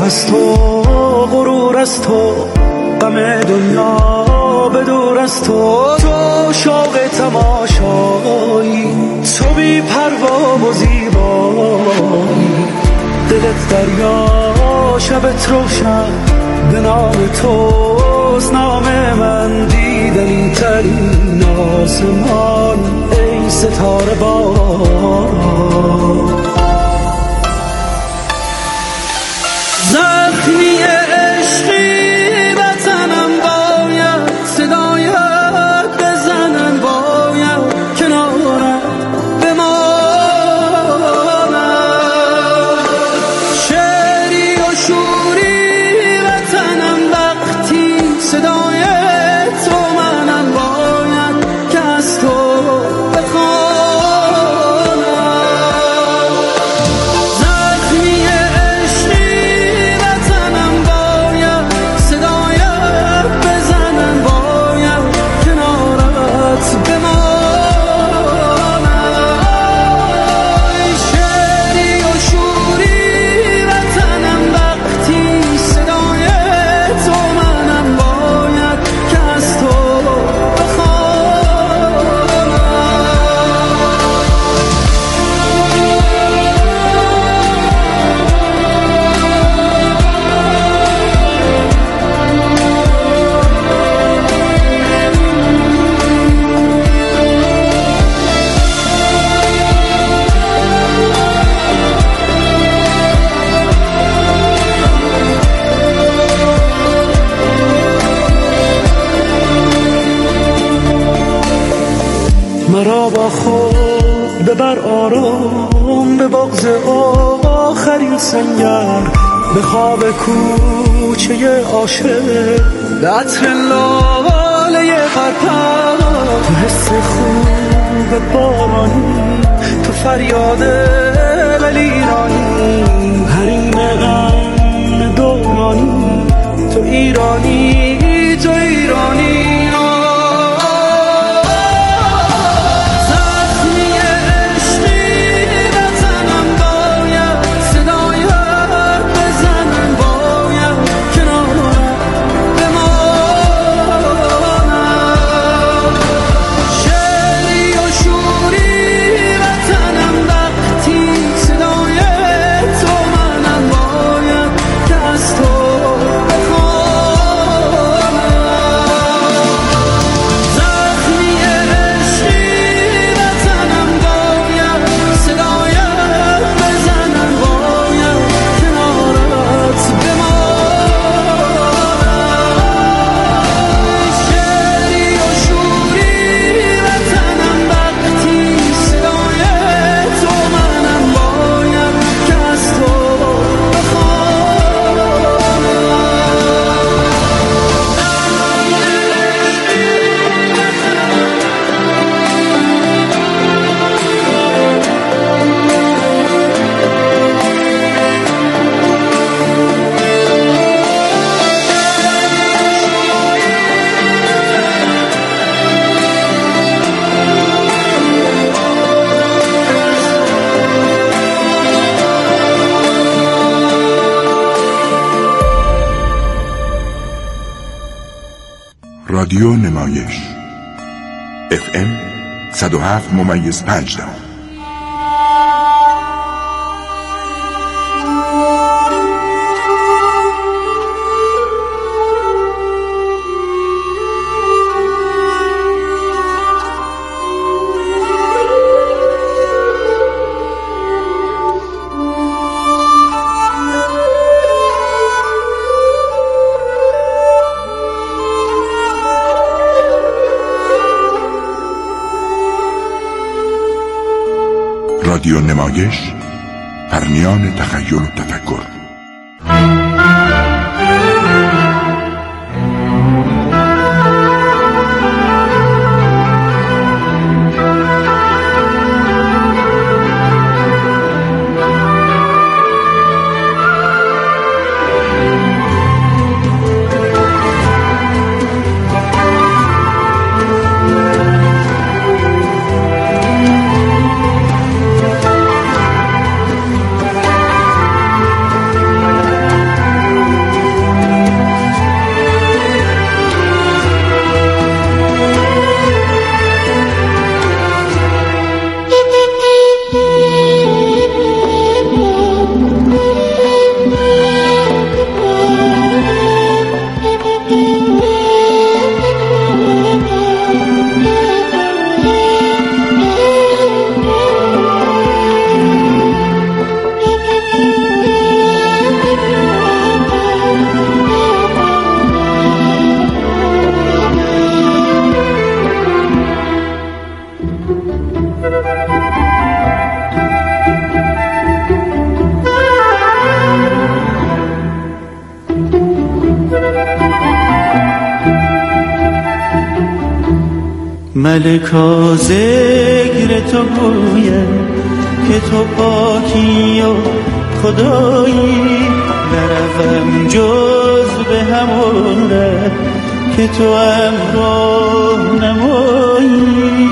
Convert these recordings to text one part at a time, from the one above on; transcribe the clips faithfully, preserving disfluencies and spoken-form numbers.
از تو غرور از تو غم دنیا به دور از تو تو شوق تماشایی تو بی پروا و زیبایی دلت دریا شبت روشن به نام توست نام من دیدنی ترین آسمان ای ستاره باران زخمی عشقی بزنم باید صدایت بزنم باید کنارم بمانم شعری و شوری بزنم وقتی صدای تو منم باید که از تو بخوانم زخمی مرا با خود ببر آرام به بغض آخرین سنگر به خواب کوچه عاشق به عطر لاله پرپر تو حس خوب بارانی تو فریاد ولیرانی حریم غم دورانی تو ایرانی تو ایرانی رادیو نمایش اف ام صد و هفت ممیز پنج دهم رادیو نمایش پرنیان تخیل و تفکر ملکا ذکر تو گویم که تو پاکی و خدایی، نروم جز به همون ره که تو امراه نمایی،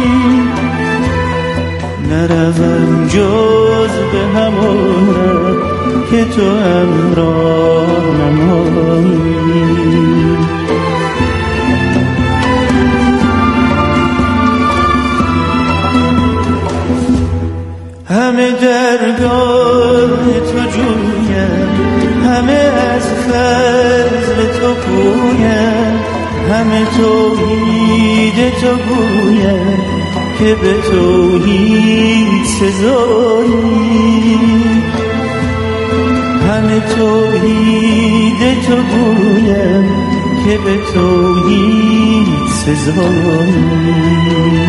نروم جز به همون ره که تو امراه نمایی. همه درگاه تو جویم، همه از فضل تو پویم، همه توحید تو گویم که به توحید سزایی، همه توحید تو گویم که به توحید سزایی.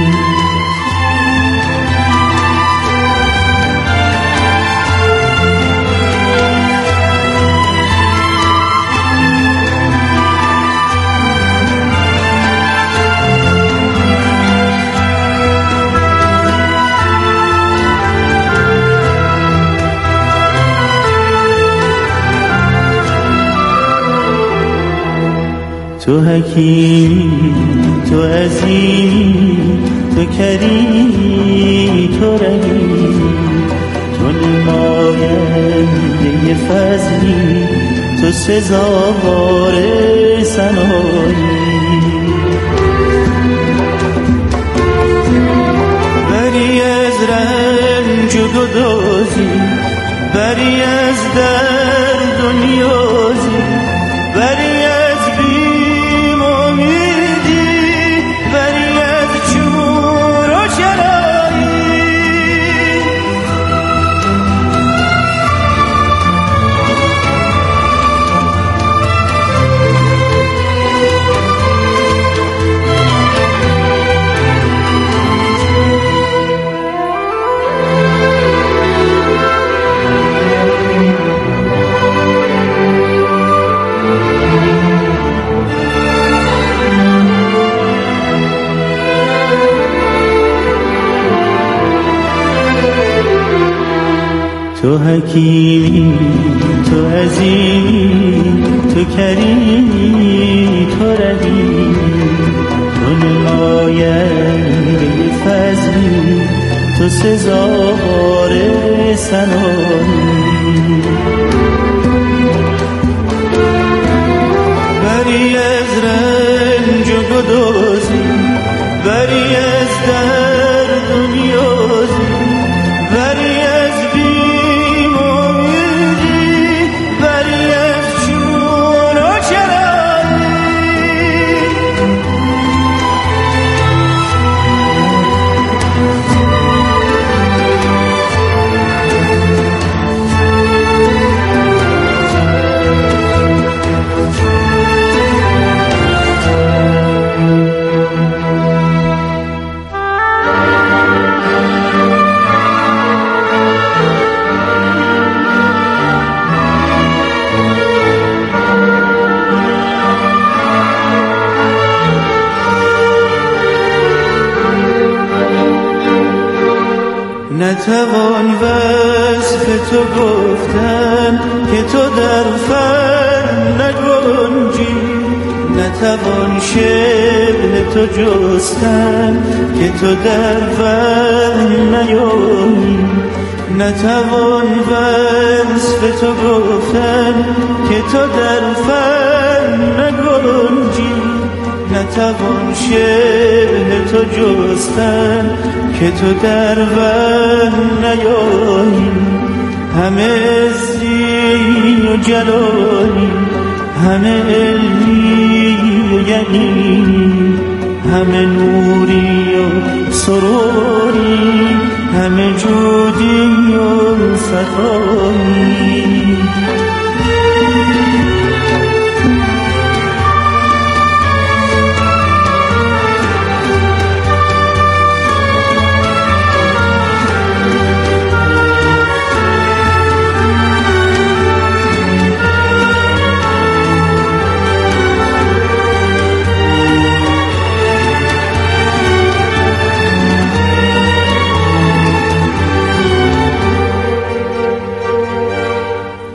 تو حکیمی، تو عظیمی، تو کریمی، تو رحیمی، تو نماینده فضلی، تو سزاوار ثنایی. بری از رنج و گدازی، بری از درد و نیازی، بری تو حکیمی، تو عظیمی، تو کریمی، تو رحیمی، تو نماینده فضلی، تو سزاوار ثنایی. بری از رنج و گدازی، بری از درد و نیازی، بری از نتوان وصف تو گفتن که تو در فن نگنجی، نتوان شبه تو جستن که تو در فن نیایی، نتوان وصف تو گفتن که تو در فن نگنجی، نتوان شبه تو جستن که تو در وهم نیایی. همه عزی و جلالی، همه علمی و یقینی، همه نوری و سروری، همه جودی و صفایی.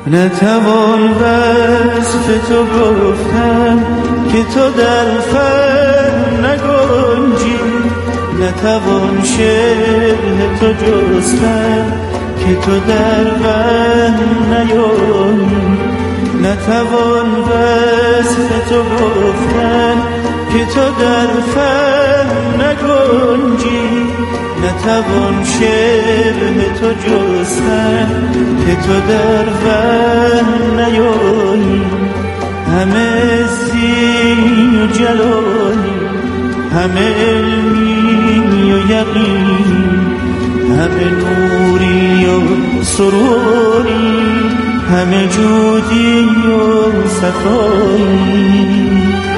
نتوان وصف تو گفتن که تو در فهم نگنجی، نتوان شبه تو جستن که تو در وهم نیایی، نتوان وصف تو گفتن که تو در فهم نگنجی، نتوان شبه تو جستن که تو در وهم نیایی. همه زی و جلالی، همه علمی و یقینی، همه نوری و سروری، همه جودی و صفایی.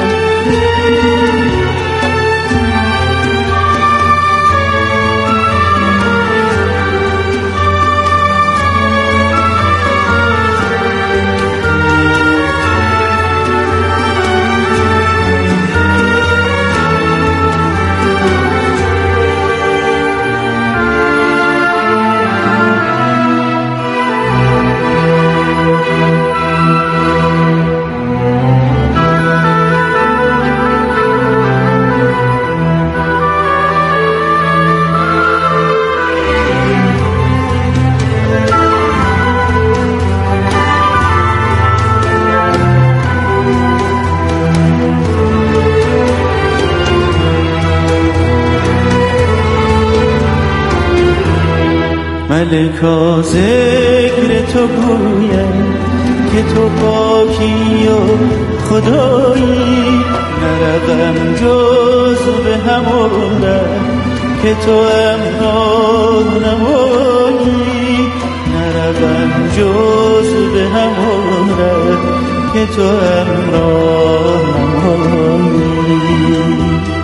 ملکا ذکر تو گویم که تو پاکی و خدایی، نروم جز به همون ره که تو امراه نمایی، نروم جز به همون ره که تو امراه نمایی.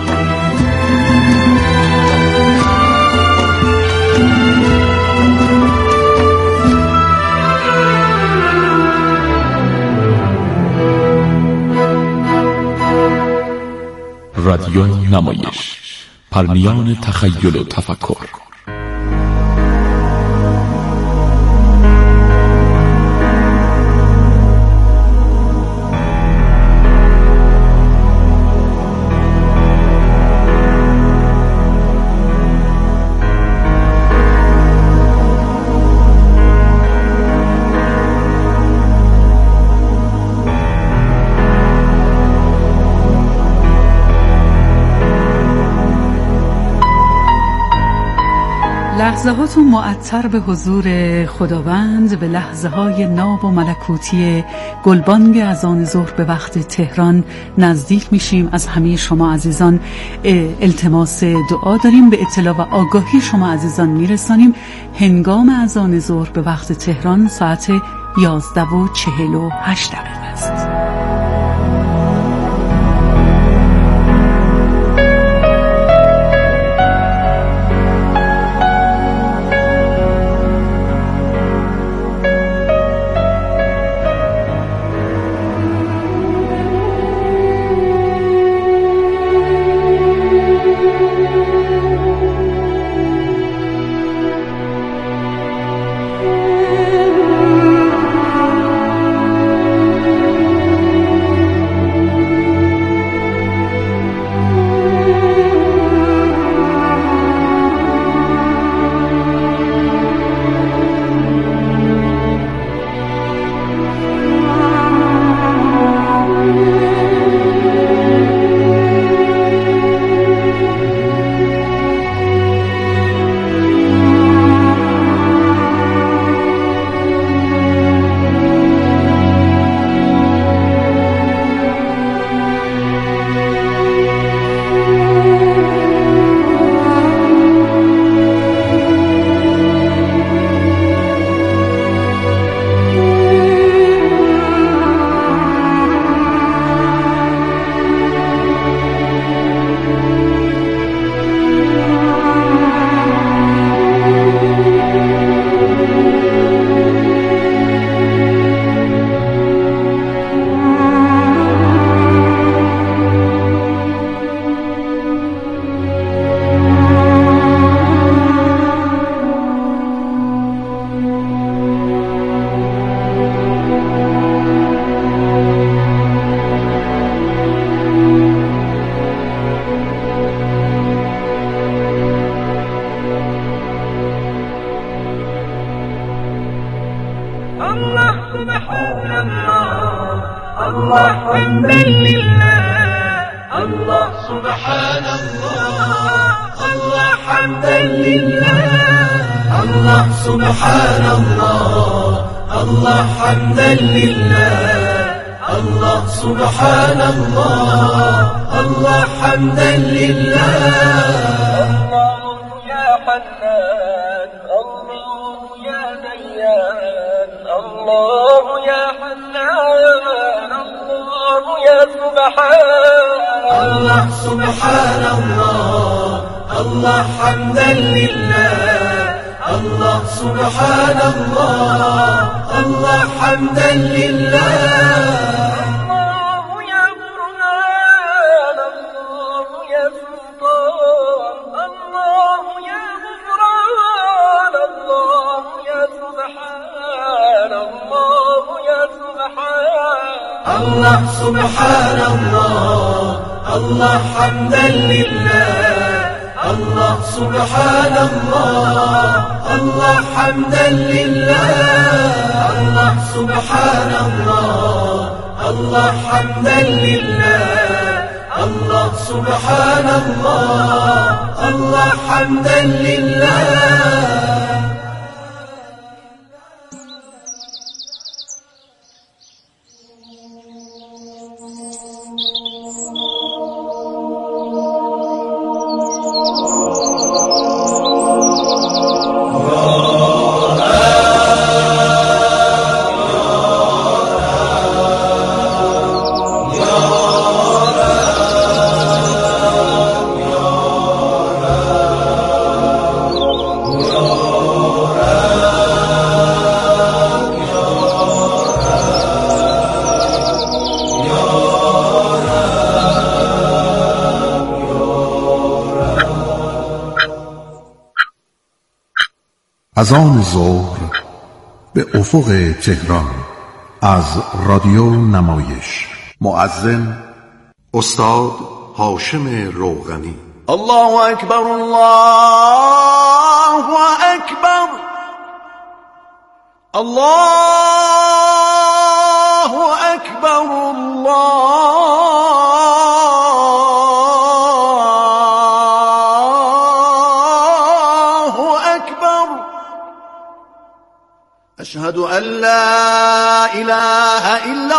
رادیو نمایش، پرنیان تخیل و تفکر. لحظه هاتون معطر به حضور خداوند، به لحظه های ناب و ملکوتی گلبانگ اذان ظهر به وقت تهران نزدیک میشیم. از همه شما عزیزان التماس دعا داریم، به اطلاع و آگاهی شما عزیزان میرسانیم. هنگام اذان ظهر به وقت تهران ساعت یازده و چهل و هشت دقیقه است. الله سبحان الله الله حمدا لله الله سبحان الله الله حمدا لله الله سبحان الله الله حمدا لله الله سبحان الله الله حمدا لله الله يا حنان الله يا ديان الله يا حنان الله يا سبحان الله سبحان الله الله حمدا لله الله سبحان الله الله حمدا لله الله يا برهان الله يا سلطان الله يا غفران الله يا سبحان الله يا سبحان الله سبحان الله الله حمدا لله الله سبحان الله الله حمدا لله الله سبحان الله الله حمدا لله الله سبحان الله الله حمدا لله. از آن ظهر به افق تهران از رادیو نمایش. مؤذن استاد هاشم روغنی. الله اکبر الله اکبر الله اکبر الله اکبر اشهد ان لا اله الا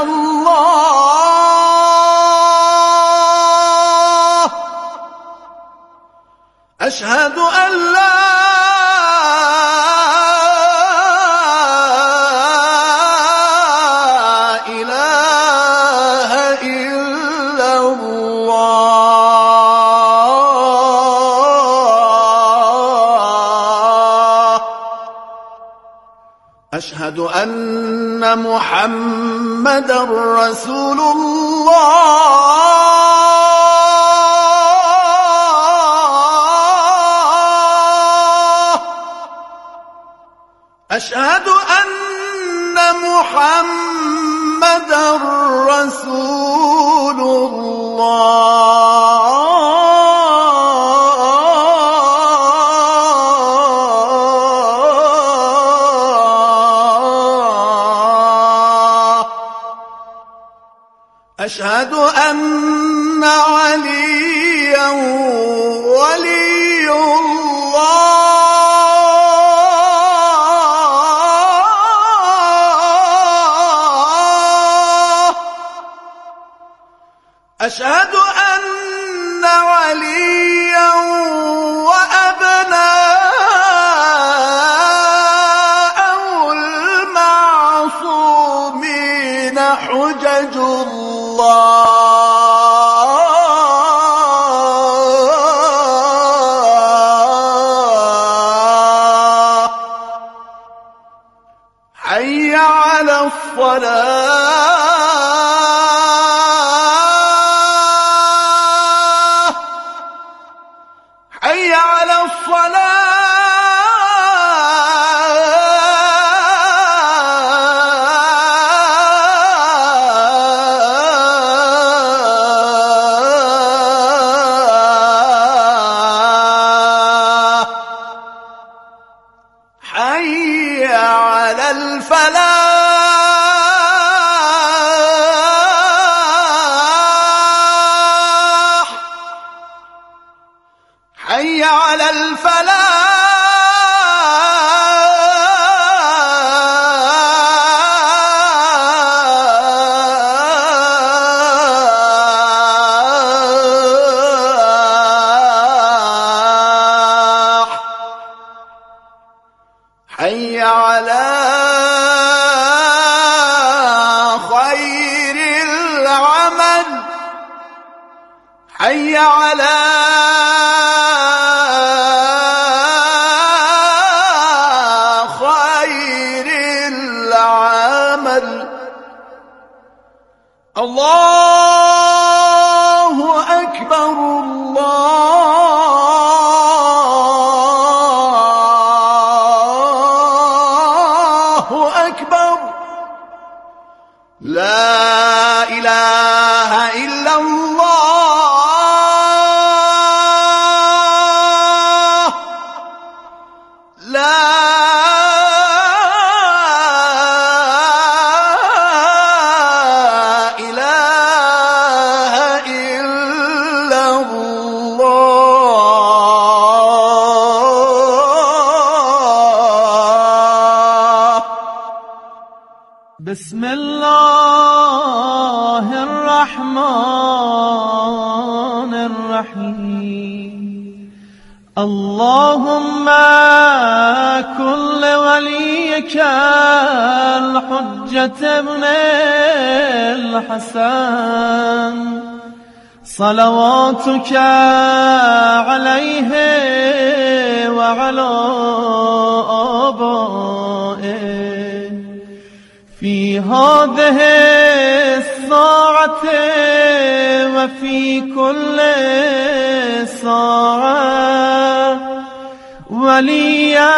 الله اشهد ان لا اله الا الله اشهد ان محمدا رسول الله أشهد أن محمدا رسول الله أشهد أن عليا ولي الله أشهد أن عليا وأبناءه المعصومين حجج الله حي على الصلاة حي على الصلاة حي على الفلاح الفلاح حي على خير العمل حي على خير العمل الله أكبر الله أكبر لا إله إلا الله لا إله إلا الله بسم الله الرحمن الرحيم اللهم كن لوليك الحجة ابن الحسن صلواتك عليه وعلى آبائه في هذه الساعة وفي كل ساعة وليا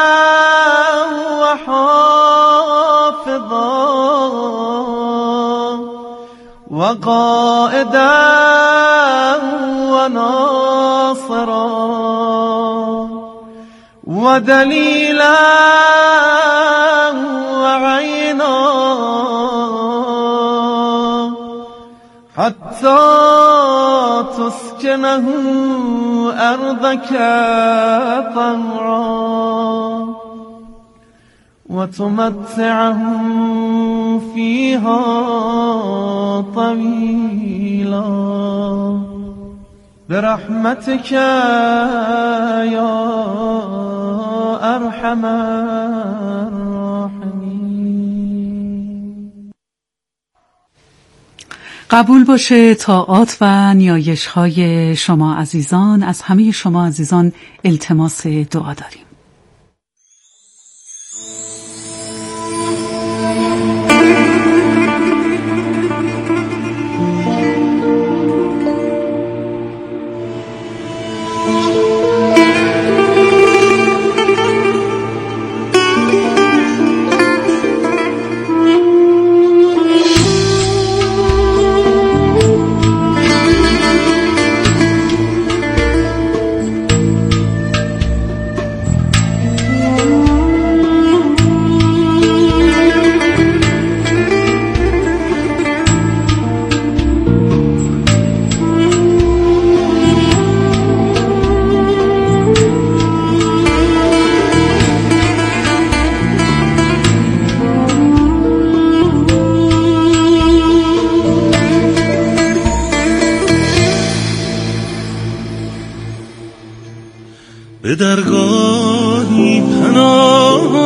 وحافظا وقائدا وناصرا ودليلا وعينا حتى تسكنه أرضك طوعا وتمتعه فيها طويلا برحمتك يا أرحم الراحمين. قبول باشه طاعات و نیایش های شما عزیزان. از همه شما عزیزان التماس دعا داریم. به درگاهی پناه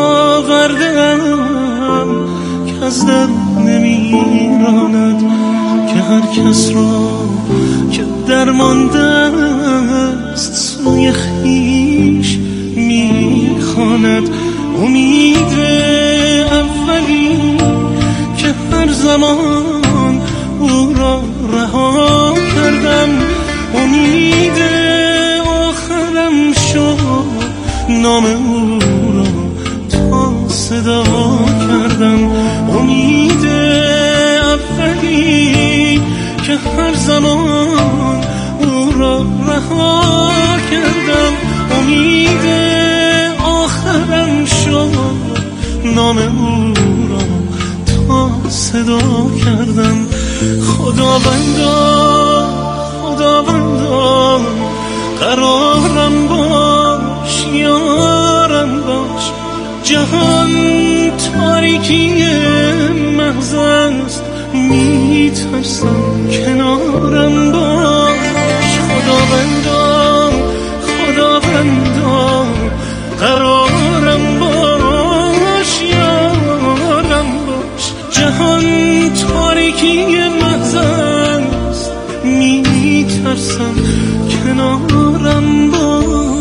آوردم که از در نمیراند، که هر کس را که درمانده است سوی خویش میخواند. امید اولی که هر زمان او را رها کردم، امید آخرم شد نام او را تا صدا کردم. امید اولی که هر زمان او را رها کردم، امید آخرم شد نام او را تا صدا کردم. خداوندا خداوندا قرارم با یارم باش. جهان تاریکی محض است، میترسم کنارم باش. خداوندا خداوندا قرارم باش، یارم باش. جهان تاریکی محض است، میترسم کنارم باش.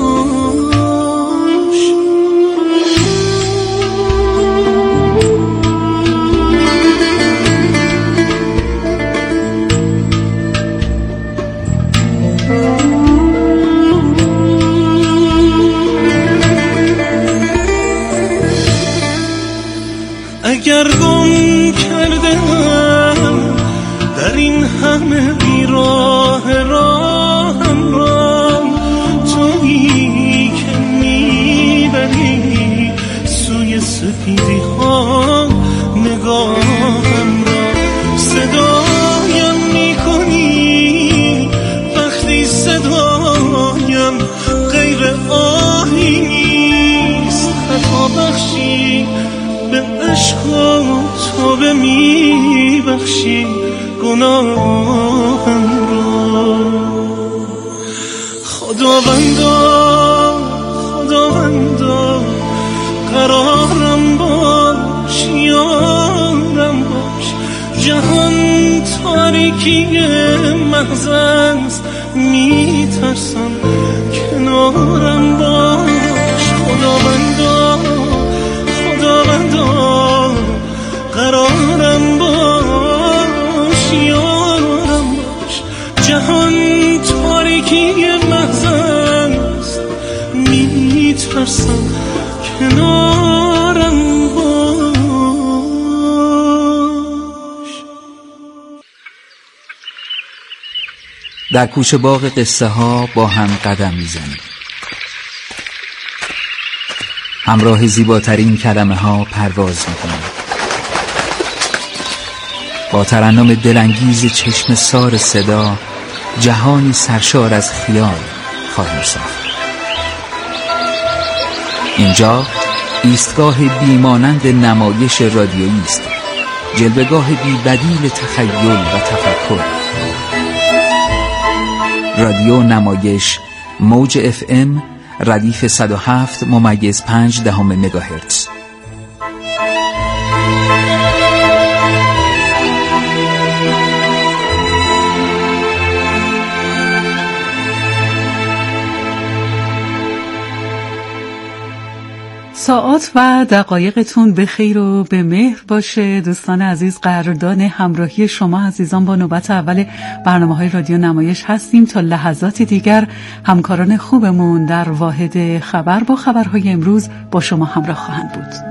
اگر گم کردم در این همه بیراه راهم را، تویی که میبری سوی سپیدی ها نگاهم را. صدایم میکنی وقتی صدایم غیر آهی نیست. خطا بخشی به عشق و تو به می بخشی گناهم را. خداوندا خداوندا قرارم باش، یارم باش. جهان تاریکی محض است، میترسم کنارم باش. خداوندا خداوندا قرارم باش، یارم باش. جهان تاریکی محض است، میترسم کنارم باش. در کوچه باغ قصه ها با هم قدم میزنیم، همراه زیباترین کلمه ها پرواز میکنیم، با ترنم دلانگیز چشم سار صدا جهانی سرشار از خیال خواهیم ساخت. اینجا ایستگاه بیمانند نمایش رادیویی است، جلوه‌گاه بی‌بدیل تخیل و تفکر. رادیو نمایش، موج اف ام ردیف صد و هفت ممیز پنج دهم مگاهرتز. ساعات و دقایقتون به خیر و به مهر باشه. دوستان عزیز، قدردان همراهی شما عزیزان با نوبت اول برنامه‌های رادیو نمایش هستیم. تا لحظات دیگر همکاران خوبمون در واحد خبر با خبرهای امروز با شما همراه خواهند بود.